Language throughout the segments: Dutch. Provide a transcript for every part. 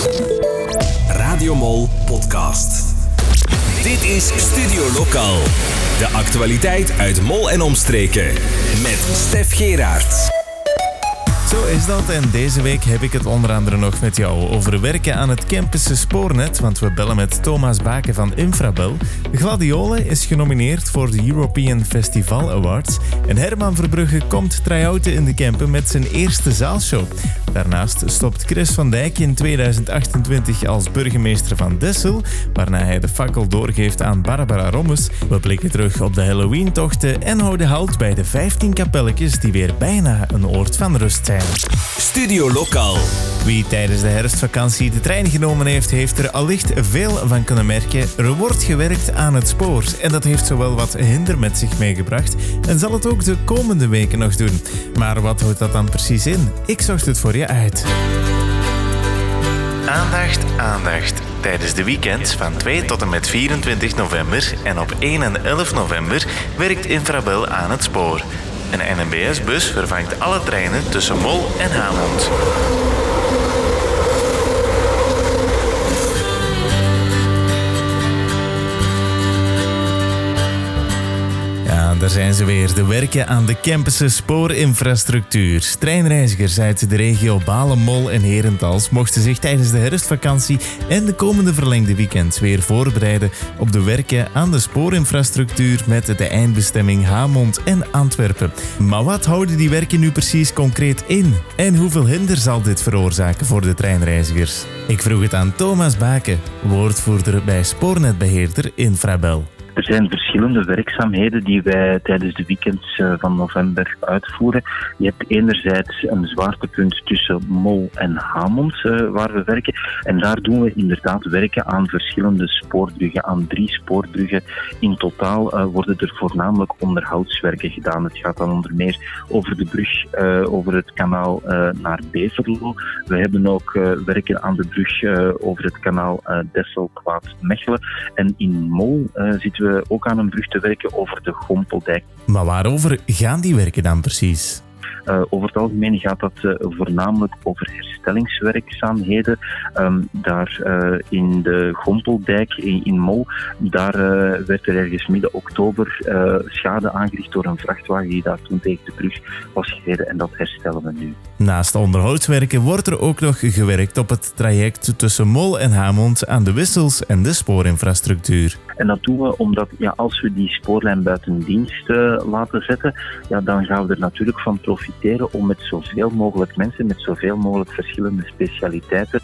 Radio Mol podcast. Dit is Studio Lokaal. De actualiteit uit Mol en omstreken. Met Stef Geraerts. Zo is dat en deze week heb ik het onder andere nog met jou over werken aan het Kempische spoornet, want we bellen met Thomas Baken van Infrabel. Gladiole is genomineerd voor de European Festival Awards en Herman Verbrugge komt try-outen in de Kempen met zijn eerste zaalshow. Daarnaast stopt Chris van Dijk in 2028 als burgemeester van Dessel, waarna hij de fakkel doorgeeft aan Barbara Rommes. We blikken terug op de Halloween-tochten en houden halt bij de 15 kapelletjes die weer bijna een oord van rust zijn. Studio Lokaal. Wie tijdens de herfstvakantie de trein genomen heeft, heeft er allicht veel van kunnen merken. Er wordt gewerkt aan het spoor en dat heeft zowel wat hinder met zich meegebracht en zal het ook de komende weken nog doen. Maar wat houdt dat dan precies in? Ik zocht het voor je uit. Aandacht. Tijdens de weekends van 2 tot en met 24 november en op 1 en 11 november werkt Infrabel aan het spoor. Een NMBS-bus vervangt alle treinen tussen Mol en Hamont. Ja, daar zijn ze weer. De werken aan de Kempische spoorinfrastructuur. Treinreizigers uit de regio Balen, Mol en Herentals mochten zich tijdens de herfstvakantie en de komende verlengde weekends weer voorbereiden op de werken aan de spoorinfrastructuur met de eindbestemming Hamont en Antwerpen. Maar wat houden die werken nu precies concreet in? En hoeveel hinder zal dit veroorzaken voor de treinreizigers? Ik vroeg het aan Thomas Baken, woordvoerder bij spoornetbeheerder Infrabel. Er zijn verschillende werkzaamheden die wij tijdens de weekends van november uitvoeren. Je hebt enerzijds een zwaartepunt tussen Mol en Hamont waar we werken. En daar doen we inderdaad werken aan verschillende spoorbruggen, aan 3 spoorbruggen. In totaal worden er voornamelijk onderhoudswerken gedaan. Het gaat dan onder meer over de brug over het kanaal naar Beverlo. We hebben ook werken aan de brug over het kanaal Dessel-Kwaad-Mechelen. En in Mol zitten we ook aan een brug te werken over de Gompeldijk. Maar waarover gaan die werken dan precies? Over het algemeen gaat dat voornamelijk over herstellingswerkzaamheden. Daar in de Gompeldijk in Mol, daar werd er ergens midden oktober schade aangericht door een vrachtwagen die daar toen tegen de brug was gereden en dat herstellen we nu. Naast onderhoudswerken wordt er ook nog gewerkt op het traject tussen Mol en Hamont aan de wissels en de spoorinfrastructuur. En dat doen we omdat als we die spoorlijn buiten dienst laten zetten, dan gaan we er natuurlijk van profiteren om met zoveel mogelijk mensen, met zoveel mogelijk verschillende specialiteiten,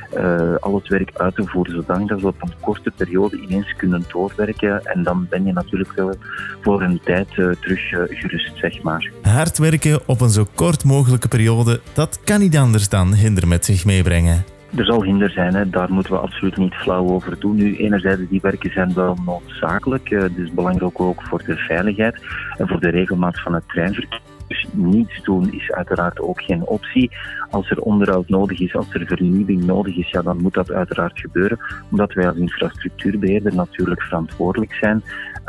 al het werk uit te voeren, zodat we op een korte periode ineens kunnen doorwerken. En dan ben je natuurlijk wel voor een tijd terug gerust, zeg maar. Hard werken op een zo kort mogelijke periode, dat kan niet anders dan hinder met zich meebrengen. Er zal hinder zijn, hè. Daar moeten we absoluut niet flauw over doen. Nu, enerzijds, die werken zijn wel noodzakelijk. Het is belangrijk ook voor de veiligheid en voor de regelmaat van het treinverkeer. Dus niets doen is uiteraard ook geen optie. Als er onderhoud nodig is, als er vernieuwing nodig is, dan moet dat uiteraard gebeuren. Omdat wij als infrastructuurbeheerder natuurlijk verantwoordelijk zijn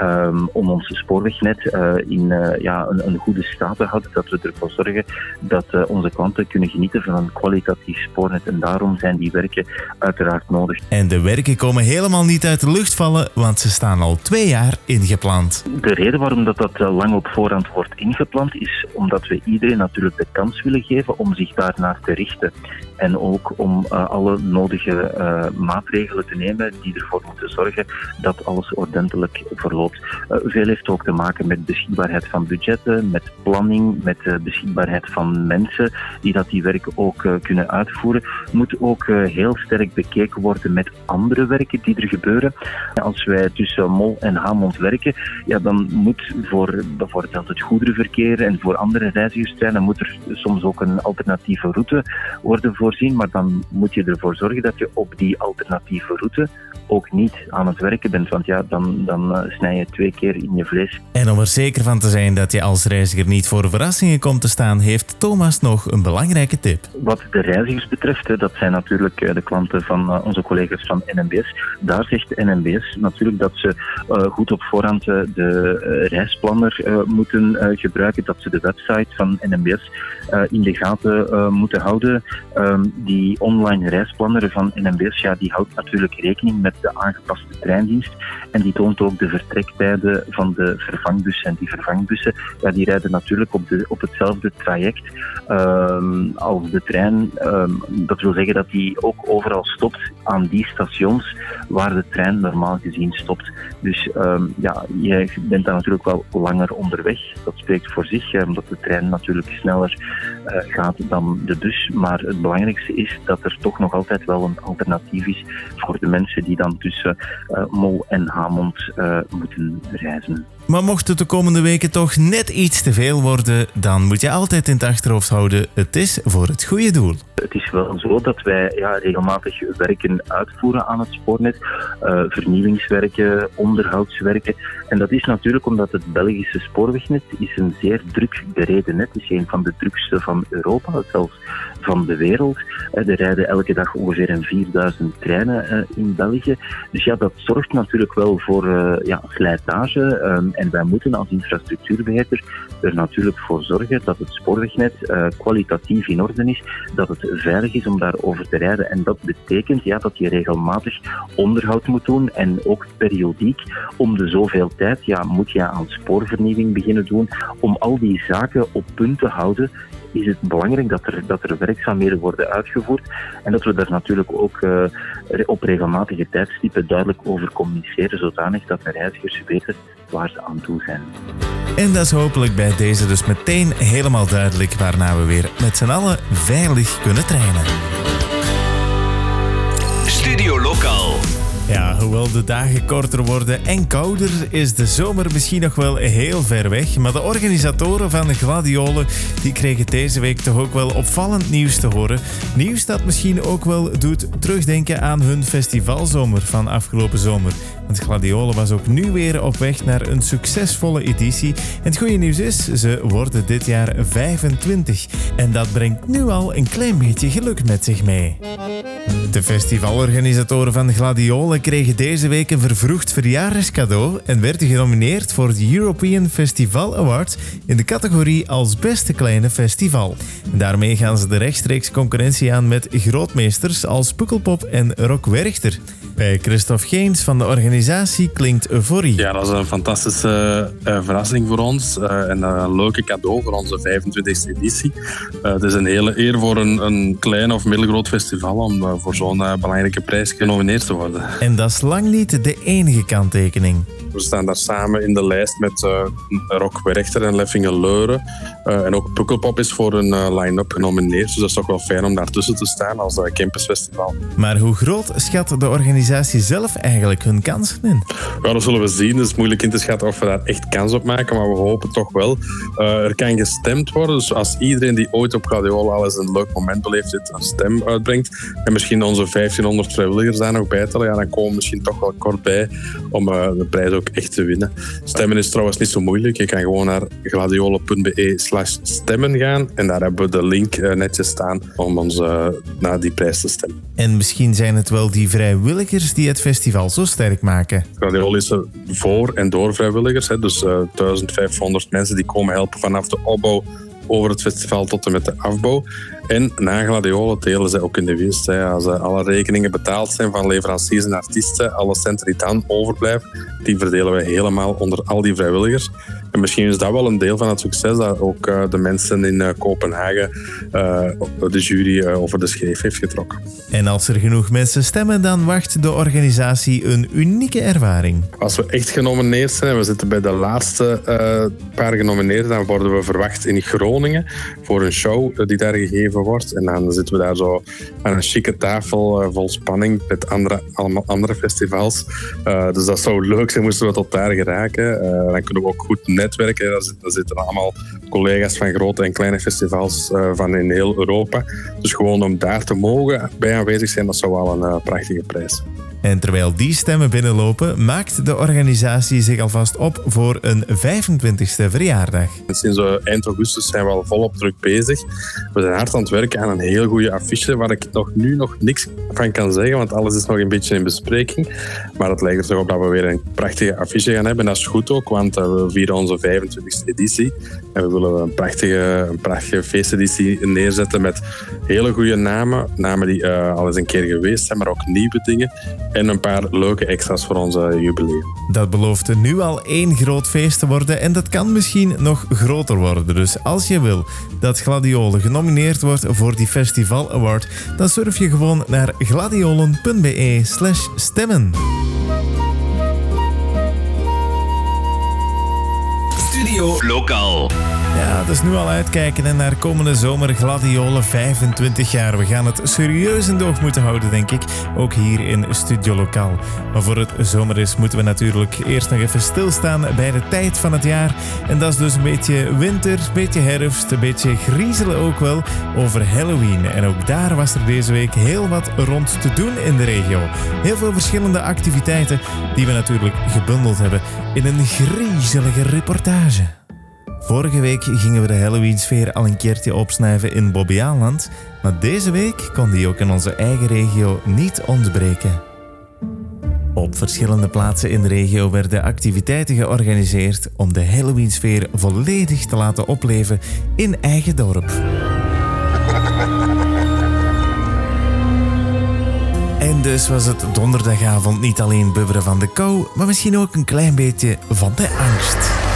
om ons spoorwegnet in een goede staat te houden. Dat we ervoor zorgen dat onze klanten kunnen genieten van een kwalitatief spoornet. En daarom zijn die werken uiteraard nodig. En de werken komen helemaal niet uit de lucht vallen, want ze staan al 2 jaar ingepland. De reden waarom dat lang op voorhand wordt ingepland is omdat we iedereen natuurlijk de kans willen geven om zich daarnaar te richten. En ook om alle nodige maatregelen te nemen die ervoor moeten zorgen dat alles ordentelijk verloopt. Veel heeft ook te maken met beschikbaarheid van budgetten, met planning, met beschikbaarheid van mensen die die werk ook kunnen uitvoeren. Moet ook heel sterk bekeken worden met andere werken die er gebeuren. Als wij tussen Mol en Hamont werken, dan moet voor bijvoorbeeld het goederenverkeer en voor andere reizigerstreinen moet er soms ook een alternatieve route worden voorzien, maar dan moet je ervoor zorgen dat je op die alternatieve route ook niet aan het werken bent, want dan snij je 2 keer in je vlees. En om er zeker van te zijn dat je als reiziger niet voor verrassingen komt te staan, heeft Thomas nog een belangrijke tip. Wat de reizigers betreft, dat zijn natuurlijk de klanten van onze collega's van NMBS. Daar zegt NMBS natuurlijk dat ze goed op voorhand de reisplanner moeten gebruiken, dat ze de website van NMBS in de gaten moeten houden. Die online reisplanner van NMBS, die houdt natuurlijk rekening met de aangepaste treindienst en die toont ook de vertrektijden van de vervangbussen. En die vervangbussen die rijden natuurlijk op hetzelfde traject als de trein. Dat wil zeggen dat die ook overal stopt aan die stations waar de trein normaal gezien stopt. Dus je bent dan natuurlijk wel langer onderweg. Dat spreekt voor zich, omdat de trein natuurlijk sneller gaat dan de bus. Maar het belangrijkste is dat er toch nog altijd wel een alternatief is voor de mensen die dan tussen Mol en Hamont moeten reizen. Maar mocht het de komende weken toch net iets te veel worden, dan moet je altijd in het achterhoofd houden, het is voor het goede doel. Het is wel zo dat wij regelmatig werken uitvoeren aan het spoornet, vernieuwingswerken, onderhoudswerken. En dat is natuurlijk omdat het Belgische spoorwegnet is een zeer druk bereden net. Het is een van de drukste van Europa, zelfs van de wereld. Er rijden elke dag ongeveer 4000 treinen in België. Dus dat zorgt natuurlijk wel voor slijtage. En wij moeten als infrastructuurbeheerder er natuurlijk voor zorgen dat het spoorwegnet kwalitatief in orde is, dat het veilig is om daarover te rijden. En dat betekent dat je regelmatig onderhoud moet doen en ook periodiek om de zoveel tijd moet je aan spoorvernieuwing beginnen doen. Om al die zaken op punt te houden is het belangrijk dat er werkzaamheden worden uitgevoerd en dat we daar natuurlijk ook op regelmatige tijdstippen duidelijk over communiceren, zodanig dat de reizigers weten waar ze aan toe zijn. En dat is hopelijk bij deze dus meteen helemaal duidelijk, waarna we weer met z'n allen veilig kunnen trainen. Studio Lokaal. Ja, hoewel de dagen korter worden en kouder, is de zomer misschien nog wel heel ver weg. Maar de organisatoren van de Gladiolen die kregen deze week toch ook wel opvallend nieuws te horen. Nieuws dat misschien ook wel doet terugdenken aan hun festivalzomer van afgelopen zomer. Want Gladiolen was ook nu weer op weg naar een succesvolle editie. En het goede nieuws is, ze worden dit jaar 25. En dat brengt nu al een klein beetje geluk met zich mee. De festivalorganisatoren van de Gladiolen kregen deze week een vervroegd verjaardagscadeau en werden genomineerd voor de European Festival Awards in de categorie als beste kleine festival. En daarmee gaan ze de rechtstreeks concurrentie aan met grootmeesters als Pukkelpop en Rock Werchter. Bij Christophe Geens van de organisatie klinkt euforie. Ja, dat is een fantastische verrassing voor ons en een leuke cadeau voor onze 25e editie. Het is een hele eer voor een klein of middelgroot festival om voor zo'n belangrijke prijs genomineerd te worden. En dat is lang niet de enige kanttekening. We staan daar samen in de lijst met Rock Werchter en Leffingen Leuren. En ook Pukkelpop is voor een line-up genomineerd. Dus dat is toch wel fijn om daartussen te staan als campusfestival. Maar hoe groot schat de organisatie zelf eigenlijk hun kansen in? Ja, dat zullen we zien. Het is moeilijk in te schatten of we daar echt kans op maken. Maar we hopen toch wel. Er kan gestemd worden. Dus als iedereen die ooit op Gladiolen al eens een leuk moment beleeft heeft, een stem uitbrengt. En misschien onze 1500 vrijwilligers daar nog bij tellen. Ja, dan komen we misschien toch wel kort bij om de prijs ook echt te winnen. Stemmen is trouwens niet zo moeilijk. Je kan gewoon naar gladiolen.be/stemmen gaan en daar hebben we de link netjes staan om ons naar die prijs te stemmen. En misschien zijn het wel die vrijwilligers die het festival zo sterk maken. Gladiolen is er voor en door vrijwilligers. Dus 1500 mensen die komen helpen vanaf de opbouw over het festival tot en met de afbouw. En na Gladiolen delen zij ook in de winst. Als alle rekeningen betaald zijn van leveranciers en artiesten, alle centen die dan overblijven, die verdelen wij helemaal onder al die vrijwilligers. En misschien is dat wel een deel van het succes dat ook de mensen in Kopenhagen de jury over de schreef heeft getrokken. En als er genoeg mensen stemmen, dan wacht de organisatie een unieke ervaring. Als we echt genomineerd zijn en we zitten bij de laatste paar genomineerden, dan worden we verwacht in Groningen voor een show die daar gegeven wordt. En dan zitten we daar zo aan een chique tafel vol spanning met allemaal andere festivals. Dus dat zou leuk zijn, moesten we tot daar geraken. Dan kunnen we ook goed netwerken. Daar zitten allemaal collega's van grote en kleine festivals van in heel Europa. Dus gewoon om daar te mogen bij aanwezig zijn, dat zou wel een prachtige prijs. En terwijl die stemmen binnenlopen, maakt de organisatie zich alvast op voor een 25e verjaardag. Sinds eind augustus zijn we al volop druk bezig. We zijn hard aan het werken aan een heel goede affiche, waar ik nu nog niks van kan zeggen, want alles is nog een beetje in bespreking. Maar het lijkt er toch op dat we weer een prachtige affiche gaan hebben. En dat is goed ook, want we vieren onze 25e editie. En we willen een prachtige feesteditie neerzetten met hele goede namen. Namen die al eens een keer geweest zijn, maar ook nieuwe dingen. En een paar leuke extra's voor onze jubileum. Dat belooft nu al 1 groot feest te worden en dat kan misschien nog groter worden. Dus als je wil dat Gladiolen genomineerd wordt voor die Festival Award, dan surf je gewoon naar gladiolen.be/stemmen. Studio Lokaal. Ja, dus nu al uitkijken naar komende zomer Gladiolen 25 jaar. We gaan het serieus in de oog moeten houden, denk ik. Ook hier in Studio Lokaal. Maar voor het zomer is, moeten we natuurlijk eerst nog even stilstaan bij de tijd van het jaar. En dat is dus een beetje winter, een beetje herfst, een beetje griezelen ook wel over Halloween. En ook daar was er deze week heel wat rond te doen in de regio. Heel veel verschillende activiteiten die we natuurlijk gebundeld hebben in een griezelige reportage. Vorige week gingen we de Halloween-sfeer al een keertje opsnuiven in Bobbejaanland, maar deze week kon die ook in onze eigen regio niet ontbreken. Op verschillende plaatsen in de regio werden activiteiten georganiseerd om de Halloween-sfeer volledig te laten opleven in eigen dorp. En dus was het donderdagavond niet alleen bubberen van de kou, maar misschien ook een klein beetje van de angst.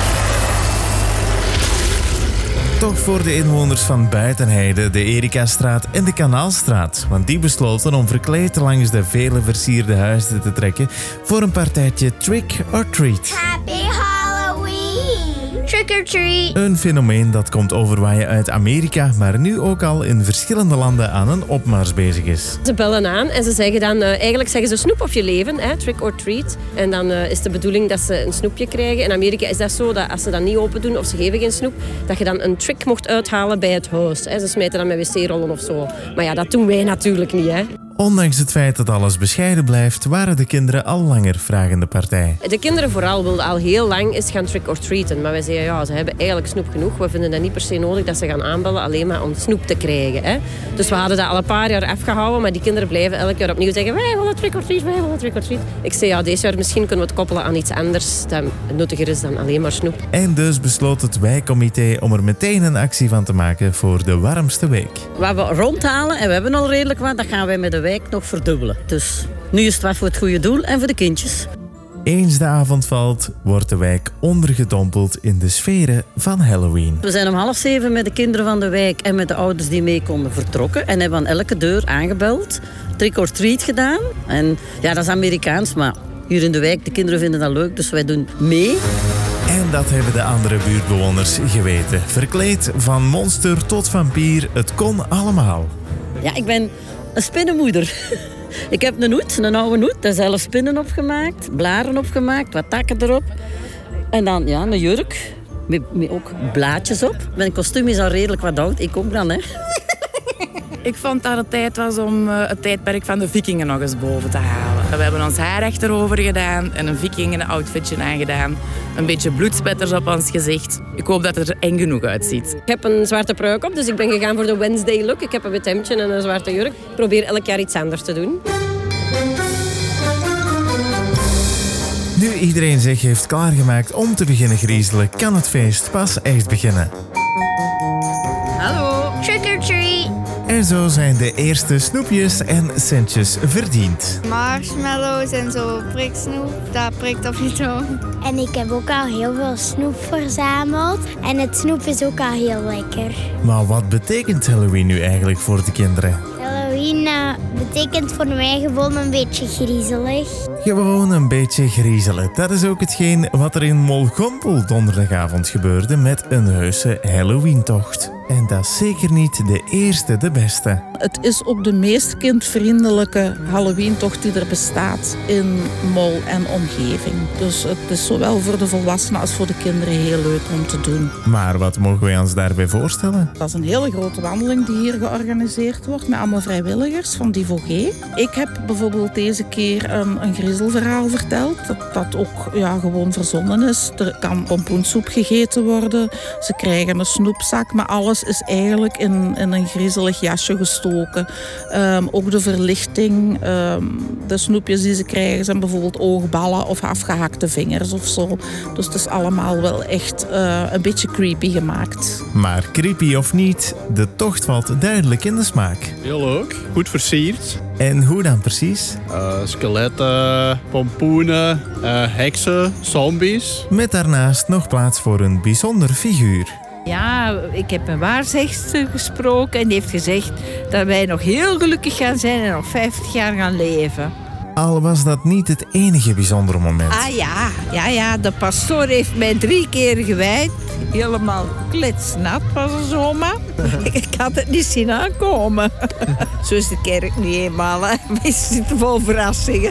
Toch voor de inwoners van Buitenheide, de Erikastraat en de Kanaalstraat. Want die besloten om verkleed langs de vele versierde huizen te trekken voor een partijtje Trick or Treat. Happy Halloween! Trick or treat! Een fenomeen dat komt overwaaien uit Amerika, maar nu ook al in verschillende landen aan een opmars bezig is. Ze bellen aan en ze zeggen dan, eigenlijk zeggen ze snoep of je leven, trick or treat. En dan is de bedoeling dat ze een snoepje krijgen. In Amerika is dat zo dat als ze dat niet open doen of ze geven geen snoep, dat je dan een trick mocht uithalen bij het huis. Ze smijten dan met wc-rollen of zo. Maar ja, dat doen wij natuurlijk niet. Ondanks het feit dat alles bescheiden blijft, waren de kinderen al langer vragende partij. De kinderen vooral wilden al heel lang eens gaan trick or treaten. Maar wij zeiden, ja, ze hebben eigenlijk snoep genoeg. We vinden dat niet per se nodig dat ze gaan aanbellen alleen maar om snoep te krijgen. Dus we hadden dat al een paar jaar afgehouden, maar die kinderen blijven elk jaar opnieuw zeggen, wij willen trick or treat, wij willen trick or treat. Ik zei, ja, deze jaar misschien kunnen we het koppelen aan iets anders dat nuttiger is dan alleen maar snoep. En dus besloot het wijkcomité om er meteen een actie van te maken voor de warmste week. Wat we rondhalen, en we hebben al redelijk wat, dat gaan wij met de wijk nog verdubbelen. Dus nu is het wat voor het goede doel en voor de kindjes. Eens de avond valt, wordt de wijk ondergedompeld in de sferen van Halloween. We zijn om 6:30 met de kinderen van de wijk en met de ouders die meekomen vertrokken. En hebben aan elke deur aangebeld, trick or treat gedaan. En ja, dat is Amerikaans, maar hier in de wijk, de kinderen vinden dat leuk, dus wij doen mee. En dat hebben de andere buurtbewoners geweten. Verkleed van monster tot vampier, het kon allemaal. Ja, ik ben een spinnenmoeder. Ik heb een hoed, een oude hoed, daar zelf spinnen opgemaakt, blaren opgemaakt, wat takken erop. En dan ja, een jurk, met ook blaadjes op. Mijn kostuum is al redelijk wat oud, ik ook dan, Ik vond dat het tijd was om het tijdperk van de vikingen nog eens boven te halen. We hebben ons haar achterover gedaan en een vikingen-outfitje aangedaan. Een beetje bloedspetters op ons gezicht. Ik hoop dat het er eng genoeg uitziet. Ik heb een zwarte pruik op, dus ik ben gegaan voor de Wednesday look. Ik heb een wit hemdje en een zwarte jurk. Ik probeer elk jaar iets anders te doen. Nu iedereen zich heeft klaargemaakt om te beginnen griezelen, kan het feest pas echt beginnen. Hallo! Trick or treat! En zo zijn de eerste snoepjes en centjes verdiend. Marshmallows en zo priksnoep, dat prikt op je tong. En ik heb ook al heel veel snoep verzameld. En het snoep is ook al heel lekker. Maar wat betekent Halloween nu eigenlijk voor de kinderen? Halloween betekent voor mij gewoon een beetje griezelig. Gewoon een beetje griezelen. Dat is ook hetgeen wat er in Molgompel donderdagavond gebeurde met een heuse Halloween-tocht. En dat is zeker niet de eerste, de beste. Het is ook de meest kindvriendelijke Halloween-tocht die er bestaat in Mol en omgeving. Dus het is zowel voor de volwassenen als voor de kinderen heel leuk om te doen. Maar wat mogen wij ons daarbij voorstellen? Dat is een hele grote wandeling die hier georganiseerd wordt met allemaal vrijwilligers van Divogé. Ik heb bijvoorbeeld deze keer een griezelverhaal verteld. Dat ook gewoon verzonnen is. Er kan pompoensoep gegeten worden. Ze krijgen een snoepzak met alles alles is eigenlijk in een griezelig jasje gestoken. Ook de verlichting, de snoepjes die ze krijgen zijn bijvoorbeeld oogballen of afgehakte vingers of zo. Dus het is allemaal wel echt een beetje creepy gemaakt. Maar creepy of niet, de tocht valt duidelijk in de smaak. Heel leuk, goed versierd. En hoe dan precies? Skeletten, pompoenen, heksen, zombies. Met daarnaast nog plaats voor een bijzonder figuur. Ja, ik heb een waarzegster gesproken en die heeft gezegd dat wij nog heel gelukkig gaan zijn en nog 50 jaar gaan leven. Al was dat niet het enige bijzondere moment. Ah ja, de pastoor heeft mij 3 keer gewijd. Helemaal kletsnat was er zomaar. Ik had het niet zien aankomen. Zo is de kerk niet eenmaal. We zitten vol verrassingen.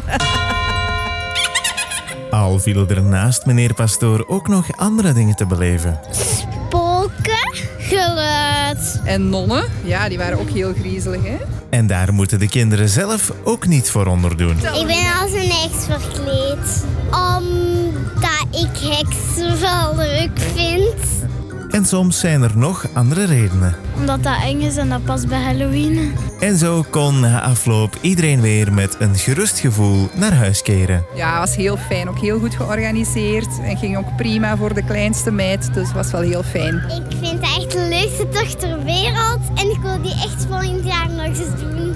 Al vielen er naast meneer pastoor ook nog andere dingen te beleven. Spoken, geluid. En nonnen, ja, die waren ook heel griezelig, hè? En daar moeten de kinderen zelf ook niet voor onderdoen. Ik ben als een heks verkleed. Omdat ik heksen wel leuk vind. En soms zijn er nog andere redenen. Omdat dat eng is en dat past bij Halloween. En zo kon na afloop iedereen weer met een gerust gevoel naar huis keren. Ja, het was heel fijn. Ook heel goed georganiseerd. En ging ook prima voor de kleinste meid. Dus het was wel heel fijn. Ik vind het echt de leukste tocht ter wereld. En ik wil die echt volgend jaar nog eens doen.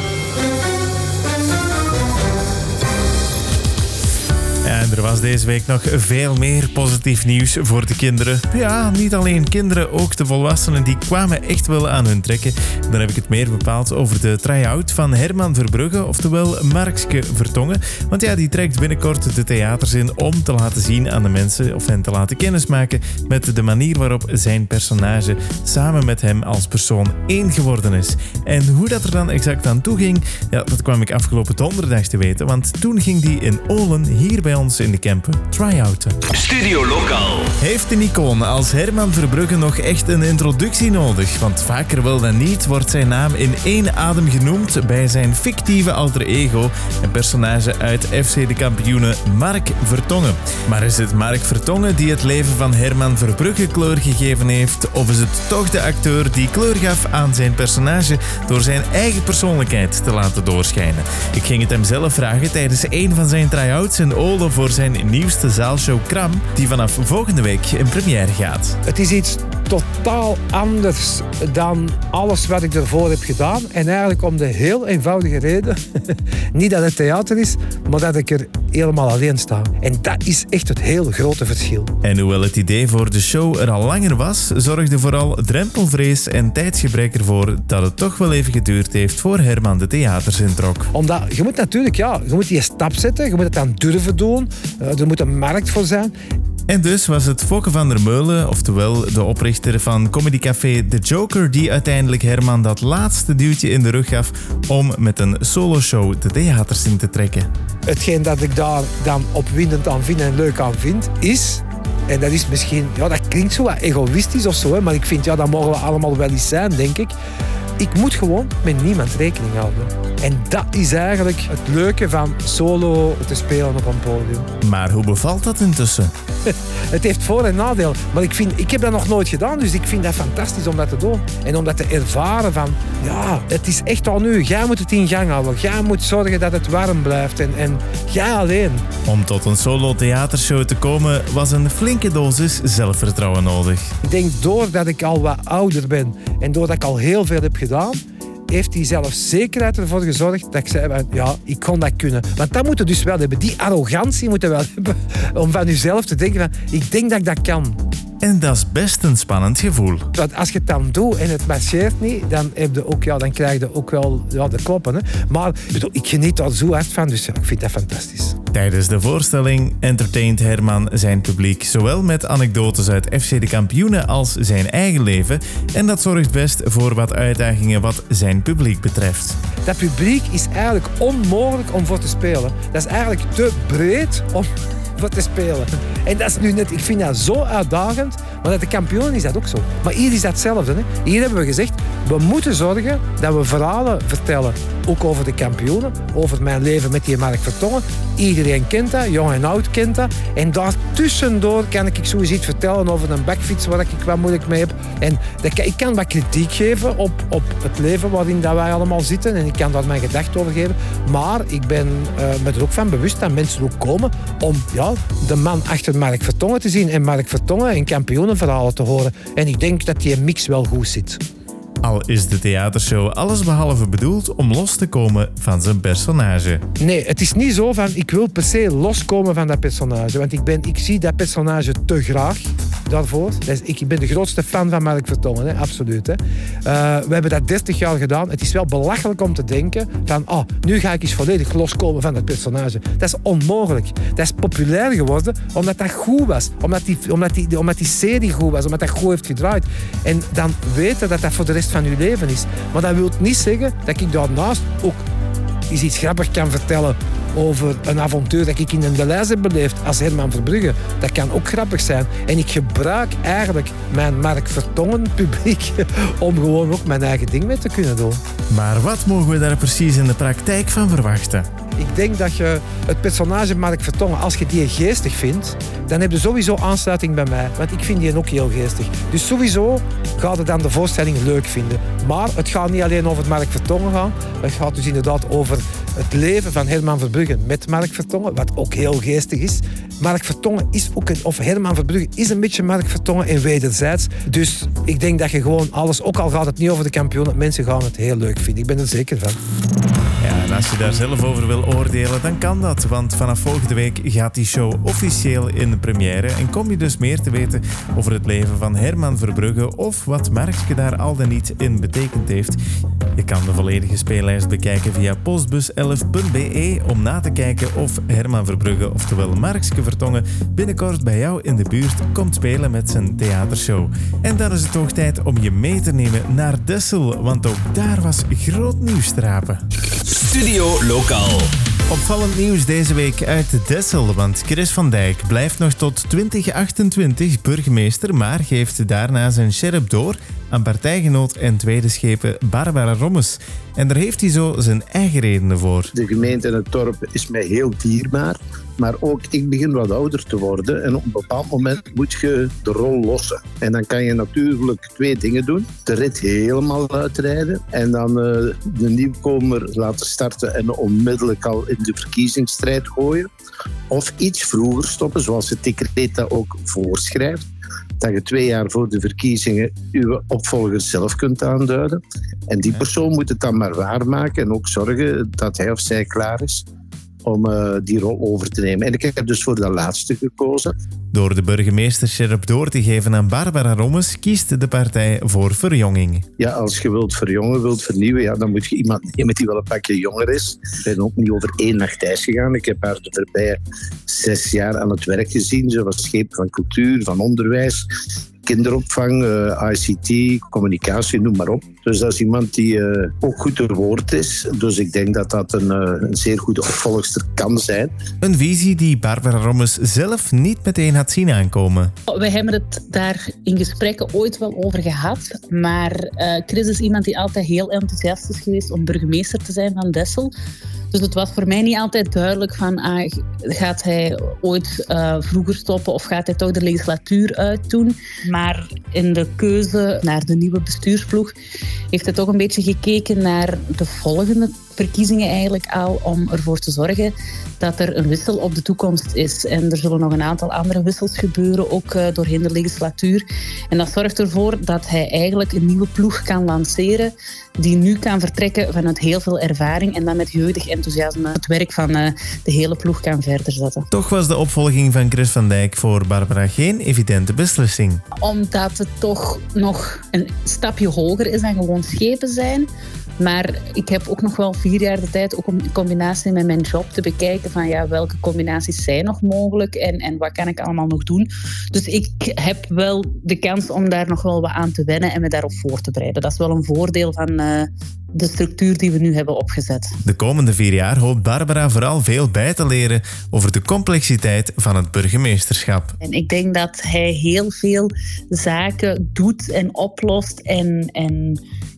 En er was deze week nog veel meer positief nieuws voor de kinderen. Ja, niet alleen kinderen, ook de volwassenen die kwamen echt wel aan hun trekken. Dan heb ik het meer bepaald over de try-out van Herman Verbrugge, oftewel Markske Vertongen. Want ja, die trekt binnenkort de theaters in om te laten zien aan de mensen of hen te laten kennismaken met de manier waarop zijn personage samen met hem als persoon één geworden is. En hoe dat er dan exact aan toe ging, ja, dat kwam ik afgelopen donderdag te weten, want toen ging die in Olen hier bij ons in de Kempen try-outen. Studio Lokaal. Heeft een icoon als Herman Verbrugge nog echt een introductie nodig? Want vaker wel dan niet wordt zijn naam in één adem genoemd bij zijn fictieve alter ego, een personage uit FC de Kampioenen, Mark Vertongen. Maar is het Mark Vertongen die het leven van Herman Verbrugge kleur gegeven heeft? Of is het toch de acteur die kleur gaf aan zijn personage door zijn eigen persoonlijkheid te laten doorschijnen? Ik ging het hem zelf vragen tijdens een van zijn try-outs in Olen voor zijn nieuwste zaalshow Kram, die vanaf volgende week in première gaat. Het is iets totaal anders dan alles wat ik ervoor heb gedaan. En eigenlijk om de heel eenvoudige reden, niet dat het theater is, maar dat ik er helemaal alleen sta. En dat is echt het heel grote verschil. En hoewel het idee voor de show er al langer was, zorgde vooral drempelvrees en tijdsgebrek ervoor dat het toch wel even geduurd heeft voor Herman de theaters introk. Omdat je moet natuurlijk, je moet die stap zetten, je moet het dan durven doen, er moet een markt voor zijn. En dus was het Fokke van der Meulen, oftewel de oprichter van comedycafé The Joker, die uiteindelijk Herman dat laatste duwtje in de rug gaf om met een soloshow de theaters in te trekken. Hetgeen dat ik daar dan opwindend aan vind en leuk aan vind, is, en dat is misschien, ja, dat klinkt zo wat egoïstisch of zo, hè, maar ik vind, ja, dat mogen we allemaal wel eens zijn, denk ik. Ik moet gewoon met niemand rekening houden. En dat is eigenlijk het leuke van solo te spelen op een podium. Maar hoe bevalt dat intussen? Het heeft voor- en nadeel. Maar ik heb dat nog nooit gedaan, dus ik vind dat fantastisch om dat te doen. En om dat te ervaren van, ja, het is echt aan u. Jij moet het in gang houden. Jij moet zorgen dat het warm blijft. En jij alleen. Om tot een solo theatershow te komen was een flinke dosis zelfvertrouwen nodig. Ik denk doordat ik al wat ouder ben en doordat ik al heel veel heb gedaan, heeft hij zelfzekerheid ervoor gezorgd dat ik zei, ja, ik kon dat kunnen. Want dat moet je dus wel hebben. Die arrogantie moet je wel hebben om van jezelf te denken van, ik denk dat ik dat kan. En dat is best een spannend gevoel. Want als je het dan doet en het marcheert niet, dan, dan krijg je ook wel de kloppen. Hè. Maar ik geniet daar zo hard van, dus ja, ik vind dat fantastisch. Tijdens de voorstelling entertaint Herman zijn publiek zowel met anekdotes uit FC de Kampioenen als zijn eigen leven. En dat zorgt best voor wat uitdagingen wat zijn publiek betreft. Dat publiek is eigenlijk onmogelijk om voor te spelen. Dat is eigenlijk te breed om voor te spelen. En dat is nu net, ik vind dat zo uitdagend, Maar dat de kampioen is dat ook zo. Maar hier is dat hetzelfde. Hè. Hier hebben we gezegd, we moeten zorgen dat we verhalen vertellen. Ook over de kampioenen, over mijn leven met die Mark Vertongen. Iedereen kent dat, jong en oud kent dat. En daartussendoor kan ik sowieso iets vertellen over een bakfiets waar ik wat moeilijk mee heb. En ik kan wat kritiek geven op het leven waarin dat wij allemaal zitten. En ik kan daar mijn gedachten over geven. Maar ik ben me er ook van bewust dat mensen ook komen om de man achter Mark Vertongen te zien. En Mark Vertongen en kampioenenverhalen te horen. En ik denk dat die mix wel goed zit. Al is de theatershow allesbehalve bedoeld om los te komen van zijn personage. Nee, het is niet zo van ik wil per se loskomen van dat personage. Want ik zie dat personage te graag daarvoor. Dus ik ben de grootste fan van Mark Vertongen, hè, absoluut. Hè. We hebben dat 30 jaar gedaan. Het is wel belachelijk om te denken van nu ga ik eens volledig loskomen van dat personage. Dat is onmogelijk. Dat is populair geworden omdat dat goed was. Omdat die serie goed was. Omdat dat goed heeft gedraaid. En dan weten dat dat voor de rest van je leven is. Maar dat wil niet zeggen dat ik daarnaast ook iets grappigs kan vertellen over een avontuur dat ik in een Deleis heb beleefd als Herman Verbrugge. Dat kan ook grappig zijn. En ik gebruik eigenlijk mijn Mark Vertongen publiek om gewoon ook mijn eigen ding mee te kunnen doen. Maar wat mogen we daar precies in de praktijk van verwachten? Ik denk dat je het personage Mark Vertongen, als je die geestig vindt, dan heb je sowieso aansluiting bij mij. Want ik vind die ook heel geestig. Dus sowieso gaat je dan de voorstelling leuk vinden. Maar het gaat niet alleen over Mark Vertongen gaan. Het gaat dus inderdaad over het leven van Herman Verbrugge met Mark Vertongen, wat ook heel geestig is. Mark Vertongen is ook of Herman Verbrugge is een beetje Mark Vertongen en wederzijds. Dus ik denk dat je gewoon alles, ook al gaat het niet over de kampioenen, mensen gaan het heel leuk vinden. Ik ben er zeker van. Ja, en als je daar zelf over wil oordelen, dan kan dat. Want vanaf volgende week gaat die show officieel in de première. En kom je dus meer te weten over het leven van Herman Verbrugge of wat Markske daar al dan niet in betekend heeft. Je kan de volledige speellijst bekijken via postbus11.be om na te kijken of Herman Verbrugge, oftewel Markske Vertongen, binnenkort bij jou in de buurt komt spelen met zijn theatershow. En dan is het toch tijd om je mee te nemen naar Dessel, want ook daar was groot nieuws te rapen. Studio Lokaal. Opvallend nieuws deze week uit Dessel, want Chris van Dijk blijft nog tot 2028 burgemeester, maar geeft daarna zijn sjerp door aan partijgenoot en tweede schepen Barbara Rommes. En daar heeft hij zo zijn eigen redenen voor. De gemeente en het dorp is mij heel dierbaar, maar ook ik begin wat ouder te worden en op een bepaald moment moet je de rol lossen. En dan kan je natuurlijk 2 dingen doen. De rit helemaal uitrijden en dan de nieuwkomer laten starten en onmiddellijk al in de verkiezingsstrijd gooien. Of iets vroeger stoppen, zoals het decreet dat ook voorschrijft. Dat je 2 jaar voor de verkiezingen je opvolger zelf kunt aanduiden. En die persoon moet het dan maar waarmaken en ook zorgen dat hij of zij klaar is om die rol over te nemen. En ik heb dus voor dat laatste gekozen. Door de burgemeestersjerp door te geven aan Barbara Rommes kiest de partij voor verjonging. Ja, als je wilt verjongen, wilt vernieuwen, dan moet je iemand nemen die wel een pakje jonger is. Ik ben ook niet over 1 nacht ijs gegaan. Ik heb haar de voorbije 6 jaar aan het werk gezien. Ze was schepen van cultuur, van onderwijs, kinderopvang, ICT, communicatie, noem maar op. Dus dat is iemand die ook goed te woord is. Dus ik denk dat dat een zeer goede opvolgster kan zijn. Een visie die Barbara Rommes zelf niet meteen had zien aankomen. We hebben het daar in gesprekken ooit wel over gehad. Maar Chris is iemand die altijd heel enthousiast is geweest om burgemeester te zijn van Dessel. Dus het was voor mij niet altijd duidelijk van gaat hij ooit vroeger stoppen of gaat hij toch de legislatuur uitdoen. Maar in de keuze naar de nieuwe bestuursploeg heeft hij toch een beetje gekeken naar de volgende verkiezingen eigenlijk al om ervoor te zorgen dat er een wissel op de toekomst is. En er zullen nog een aantal andere wissels gebeuren, ook doorheen de legislatuur. En dat zorgt ervoor dat hij eigenlijk een nieuwe ploeg kan lanceren die nu kan vertrekken vanuit heel veel ervaring en dan met jeugdig enthousiasme het werk van de hele ploeg kan verder zetten. Toch was de opvolging van Chris van Dijk voor Barbara geen evidente beslissing. Omdat het toch nog een stapje hoger is dan gewoon schepen zijn. Maar ik heb ook nog wel 4 jaar de tijd, ook om in combinatie met mijn job, te bekijken van welke combinaties zijn nog mogelijk en wat kan ik allemaal nog doen. Dus ik heb wel de kans om daar nog wel wat aan te wennen en me daarop voor te bereiden. Dat is wel een voordeel de structuur die we nu hebben opgezet. De komende 4 jaar hoopt Barbara vooral veel bij te leren over de complexiteit van het burgemeesterschap. En ik denk dat hij heel veel zaken doet en oplost en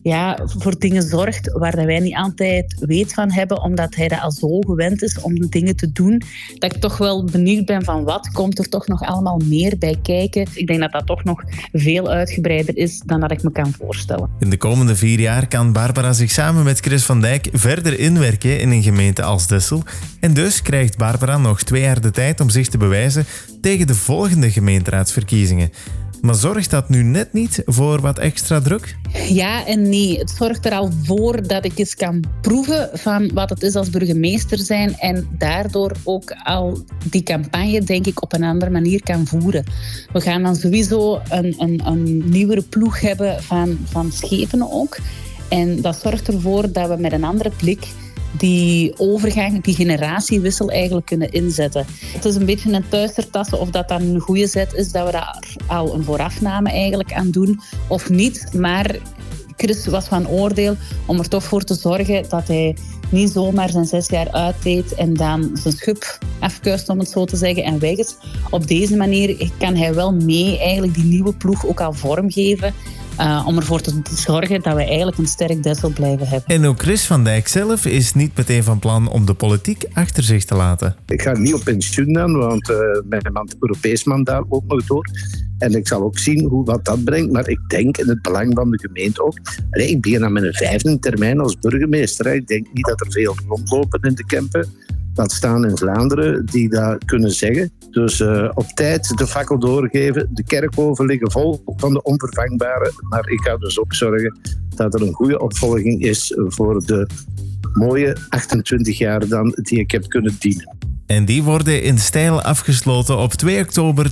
voor dingen zorgt waar wij niet altijd weet van hebben, omdat hij dat al zo gewend is om de dingen te doen, dat ik toch wel benieuwd ben van wat komt er toch nog allemaal meer bij kijken. Ik denk dat dat toch nog veel uitgebreider is dan dat ik me kan voorstellen. In de komende 4 jaar kan Barbara zich samen met Chris van Dijk verder inwerken in een gemeente als Dessel. En dus krijgt Barbara nog 2 jaar de tijd om zich te bewijzen tegen de volgende gemeenteraadsverkiezingen. Maar zorgt dat nu net niet voor wat extra druk? Ja en nee. Het zorgt er al voor dat ik eens kan proeven van wat het is als burgemeester zijn en daardoor ook al die campagne, denk ik, op een andere manier kan voeren. We gaan dan sowieso een nieuwere ploeg hebben van Schepenen ook. En dat zorgt ervoor dat we met een andere blik die overgang, die generatiewissel eigenlijk kunnen inzetten. Het is een beetje een thuistertassen of dat dan een goede zet is, dat we daar al een voorafname eigenlijk aan doen of niet. Maar Chris was van oordeel om er toch voor te zorgen dat hij niet zomaar zijn 6 jaar uitdeed en dan zijn schub afkuist, om het zo te zeggen, en weg is. Op deze manier kan hij wel mee eigenlijk die nieuwe ploeg ook al vormgeven. Om ervoor te zorgen dat we eigenlijk een sterk Dessel blijven hebben. En ook Chris van Dijk zelf is niet meteen van plan om de politiek achter zich te laten. Ik ga niet op pensioen dan, want mijn Europees mandaat ook nog door. En ik zal ook zien wat dat brengt. Maar ik denk in het belang van de gemeente ook. Ik begin aan mijn 5e termijn als burgemeester. Ik denk niet dat er veel rondlopen in de Kempen. Dat staan in Vlaanderen die dat kunnen zeggen. Dus op tijd de fakkel doorgeven. De kerkhoven liggen vol van de onvervangbare. Maar ik ga dus ook zorgen dat er een goede opvolging is voor de mooie 28 jaar dan die ik heb kunnen dienen. En die worden in stijl afgesloten op 2 oktober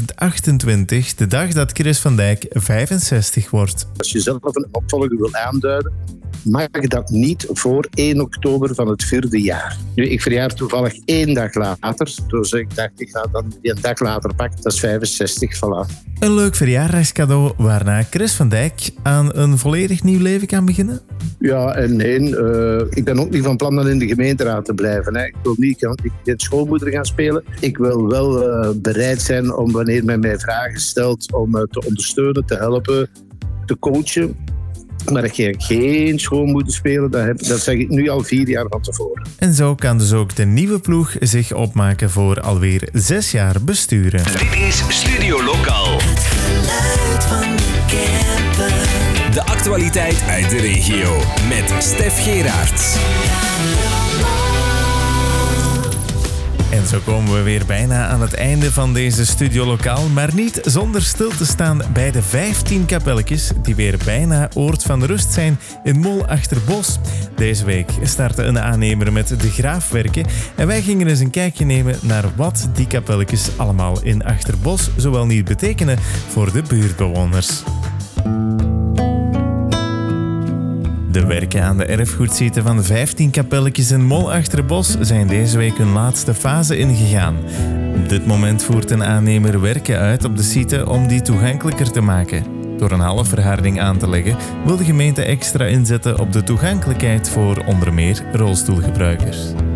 2028, de dag dat Chris van Dijk 65 wordt. Als je zelf een opvolger wil aanduiden, mag dat niet voor 1 oktober van het 4e jaar. Nu, ik verjaar toevallig 1 dag later, dus ik dacht, ik ga dan die een dag later pakken. Dat is 65, voilà. Een leuk verjaardagscadeau waarna Chris van Dijk aan een volledig nieuw leven kan beginnen? Ja en nee. Ik ben ook niet van plan dan in de gemeenteraad te blijven. Hè. Ik wil niet geen schoolmoeder gaan spelen. Ik wil wel bereid zijn om, wanneer men mij vragen stelt, om te ondersteunen, te helpen, te coachen. Maar ik ga geen schoonmoeder spelen, dat zeg ik nu al 4 jaar van tevoren. En zo kan dus ook de nieuwe ploeg zich opmaken voor alweer 6 jaar besturen. Dit is Studio Lokaal. Het geluid van de Kempen. De actualiteit uit de regio met Stef Geraerts. En zo komen we weer bijna aan het einde van deze Studio Lokaal, maar niet zonder stil te staan bij de 15 kapelletjes die weer bijna oord van rust zijn in Mol Achterbos. Deze week startte een aannemer met de graafwerken en wij gingen eens een kijkje nemen naar wat die kapelletjes allemaal in Achterbos zowel niet betekenen voor de buurtbewoners. De werken aan de erfgoedsite van de 15 kapelletjes in Mol Achterbos zijn deze week hun laatste fase ingegaan. Op dit moment voert een aannemer werken uit op de site om die toegankelijker te maken. Door een halfverharding aan te leggen wil de gemeente extra inzetten op de toegankelijkheid voor onder meer rolstoelgebruikers.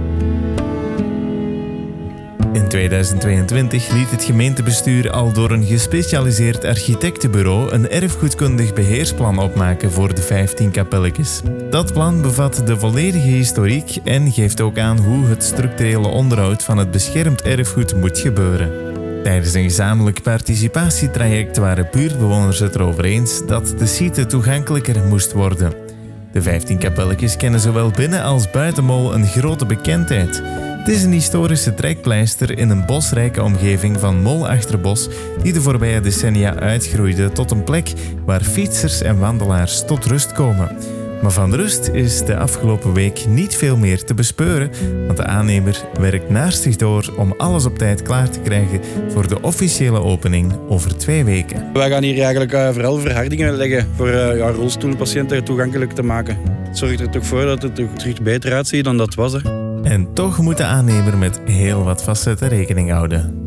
In 2022 liet het gemeentebestuur al door een gespecialiseerd architectenbureau een erfgoedkundig beheersplan opmaken voor de 15 kapelletjes. Dat plan bevat de volledige historiek en geeft ook aan hoe het structurele onderhoud van het beschermd erfgoed moet gebeuren. Tijdens een gezamenlijk participatietraject waren buurtbewoners het erover eens dat de site toegankelijker moest worden. De 15 kapelletjes kennen zowel binnen als buiten Mol een grote bekendheid. Het is een historische trekpleister in een bosrijke omgeving van Mol Achterbos die de voorbije decennia uitgroeide tot een plek waar fietsers en wandelaars tot rust komen. Maar van rust is de afgelopen week niet veel meer te bespeuren, want de aannemer werkt naastig door om alles op tijd klaar te krijgen voor de officiële opening over 2 weken. Wij gaan hier eigenlijk vooral verhardingen leggen voor rolstoelpatiënten toegankelijk te maken. Het zorgt er toch voor dat het er terug beter uitziet dan dat was. En toch moet de aannemer met heel wat facetten rekening houden.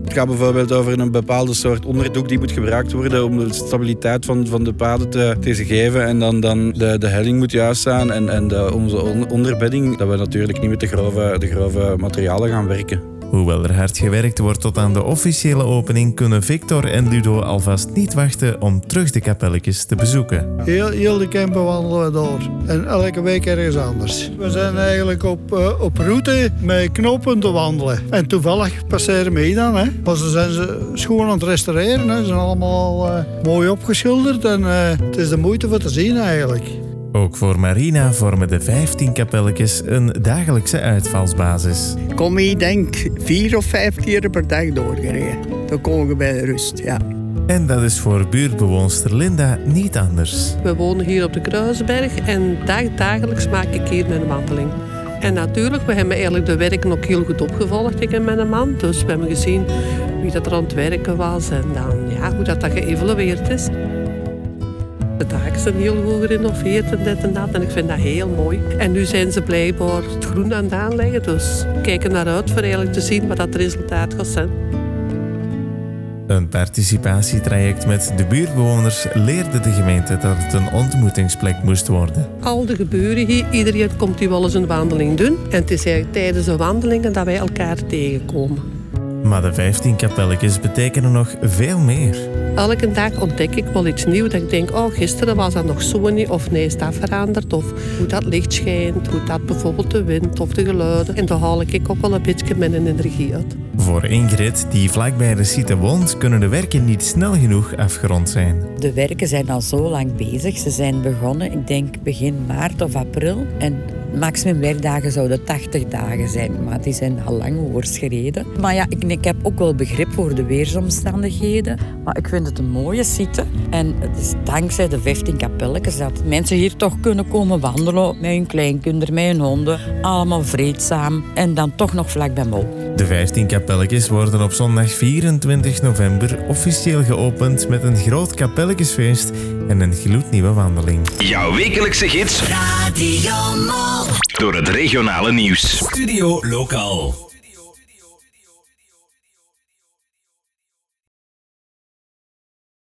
Het gaat bijvoorbeeld over een bepaalde soort onderdoek die moet gebruikt worden om de stabiliteit van de paden te geven. En dan de helling moet juist zijn en onze onderbedding, dat we natuurlijk niet met de grove materialen gaan werken. Hoewel er hard gewerkt wordt tot aan de officiële opening, kunnen Victor en Ludo alvast niet wachten om terug de kapelletjes te bezoeken. Heel de camper wandelen we door. En elke week ergens anders. We zijn eigenlijk op route met knopen te wandelen. En toevallig passeren mee dan. Hè. Maar ze zijn schoon aan het restaureren. Hè. Ze zijn allemaal mooi opgeschilderd. En het is de moeite voor te zien eigenlijk. Ook voor Marina vormen de 15 kapelletjes een dagelijkse uitvalsbasis. Kom ik denk 4 of 5 keer per dag doorgereden. Dan komen we bij de rust, ja. En dat is voor buurtbewoonster Linda niet anders. We wonen hier op de Kruisberg en dagelijks maak ik hier mijn wandeling. En natuurlijk, we hebben eigenlijk de werken ook heel goed opgevolgd, ik en mijn man. Dus we hebben gezien wie dat er aan het werken was en dan, hoe dat geëvalueerd is. De daken zijn heel goed gerenoveerd en dit en dat. En ik vind dat heel mooi. En nu zijn ze blijkbaar het groen aan het aanleggen. Dus we kijken naar uit voor eigenlijk te zien wat dat resultaat gaat zijn. Een participatietraject met de buurtbewoners leerde de gemeente dat het een ontmoetingsplek moest worden. Al de gebeuren hier, iedereen komt hier wel eens een wandeling doen. En het is eigenlijk tijdens de wandelingen dat wij elkaar tegenkomen. Maar de 15 kapelletjes betekenen nog veel meer. Elke dag ontdek ik wel iets nieuws. Dat ik denk, gisteren was dat nog zo niet. Of nee, is dat veranderd. Of hoe dat licht schijnt. Hoe dat bijvoorbeeld de wind of de geluiden. En daar haal ik ook wel een beetje mijn energie uit. Voor Ingrid, die vlakbij de site woont, kunnen de werken niet snel genoeg afgerond zijn. De werken zijn al zo lang bezig. Ze zijn begonnen, ik denk begin maart of april. En maximum werkdagen zouden 80 dagen zijn. Maar die zijn al lang overschreden. Maar ja, ik heb ook wel begrip voor de weersomstandigheden. Maar ik vind het een mooie site. En het is dankzij de 15 kapelletjes dat mensen hier toch kunnen komen wandelen. Met hun kleinkinderen, met hun honden. Allemaal vreedzaam. En dan toch nog vlak bij Mol. De 15 kapelletjes worden op zondag 24 november officieel geopend met een groot kapelletjesfeest en een gloednieuwe wandeling. Jouw wekelijkse gids Radio Mol. Door het regionale nieuws. Studio Lokaal.